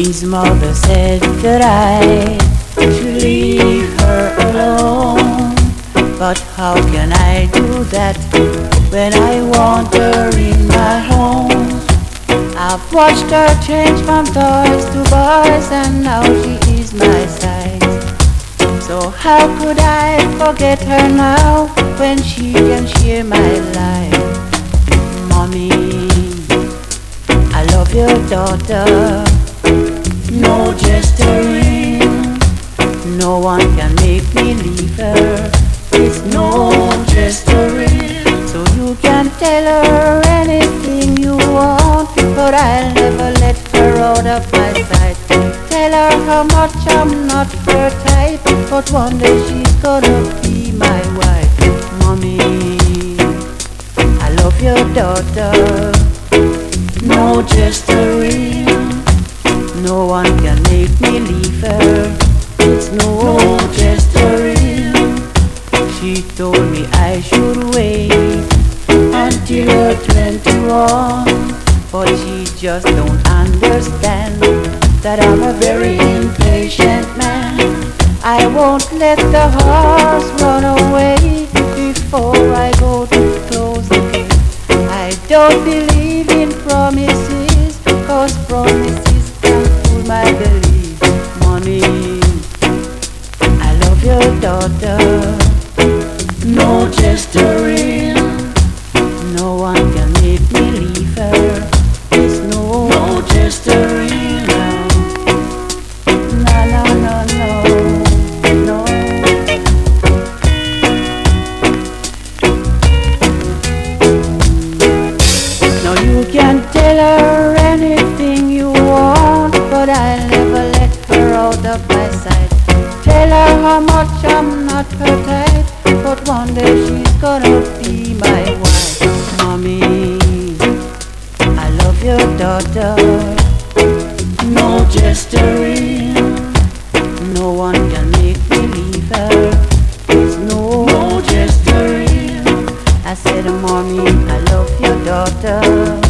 His mother said that I should leave her alone. But how can I do that when I want her in my home? I've watched her change from toys to boys, and now she is my size. So how could I forget her now when she can share my life? Mommy, I love your daughter. No gesturing, no one can make me leave her. It's no gesturing. So you can tell her anything you want, but I'll never let her out of my sight. Tell her how much I'm not her type, but one day she's gonna be my wife. Mommy, I love your daughter. No gesturing, no one can make me leave her. It's no gesturing. She told me I should wait until her 21, but she just don't understand that I'm a very impatient man. I won't let the horse run away before I go to close the gate. I don't believe in promises, 'cause promises can fool my belief. Mommy, I love your daughter. No gesturing, no one can make me leave her. It's no gesturing. No, no, no, no, no. Now you can tell her anything you want, but I'll never let her out of my sight. Tell her how much I'm not her type, but one day she's gonna be my wife. Mommy, I love your daughter. No gesturing, no one can make me leave her. It's no gesturing. I said, Mommy, I love your daughter.